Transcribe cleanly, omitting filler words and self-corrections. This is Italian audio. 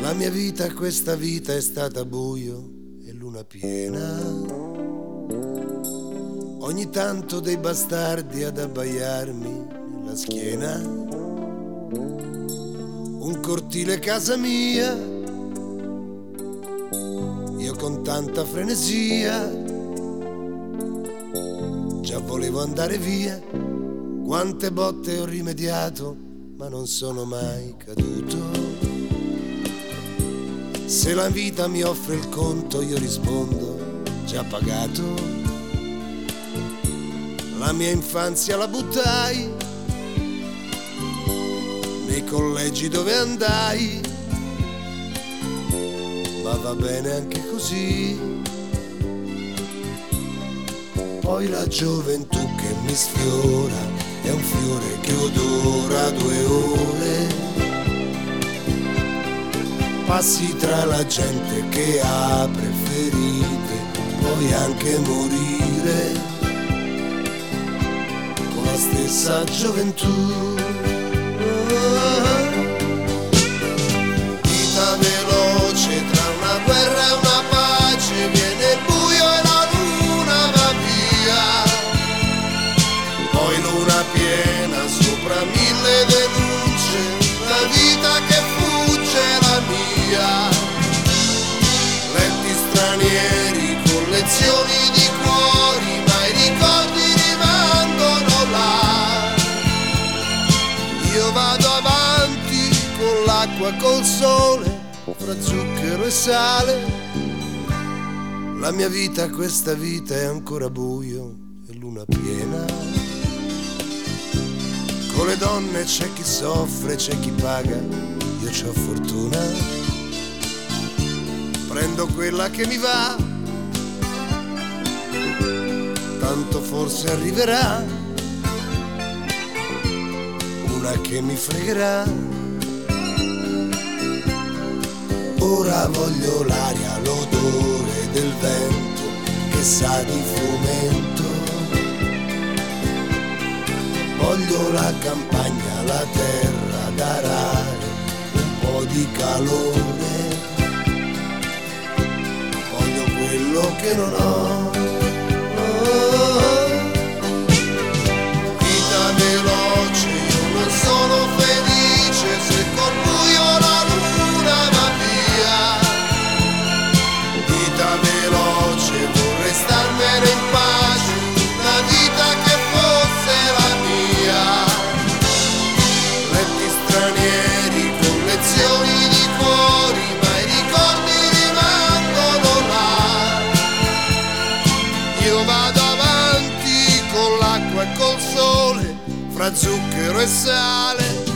La mia vita, questa vita è stata buio e luna piena. Ogni tanto dei bastardi ad abbaiarmi nella schiena. Un cortile casa mia, io con tanta frenesia già volevo andare via. Quante botte ho rimediato, ma non sono mai caduto. Se la vita mi offre il conto io rispondo già pagato. La mia infanzia la buttai nei collegi dove andai, ma va bene anche così. Poi la gioventù che mi sfiora è un fiore che odora 2 ore. Passi tra la gente che ha preferite, puoi anche morire con la stessa gioventù. Vita veloce tra una guerra e una pace, viene il buio e la luna va via. Poi luna piena sopra 1000 denunce, la vita che fugge la mia. Letti stranieri, collezioni di cuori, ma i ricordi rimangono là. Io vado avanti con l'acqua, col sole, fra zucchero e sale. La mia vita, questa vita è ancora buio e luna piena. Con le donne c'è chi soffre, c'è chi paga, io c'ho fortuna. Prendo quella che mi va, tanto forse arriverà una che mi fregherà. Ora voglio l'aria, l'odore del vento che sa di frumento. Voglio la campagna, la terra d'arare, un po' di calore. Voglio quello che non ho. Vita veloce, io non sono felice se col buio la luna va via. Vita veloce, vorrei starmene in pace, una vita che fosse la mia. Letti stranieri, collezioni di cuori, ma i ricordi rimangono là. Io vado avanti con l'acqua e col sole, fra zucchero e sale.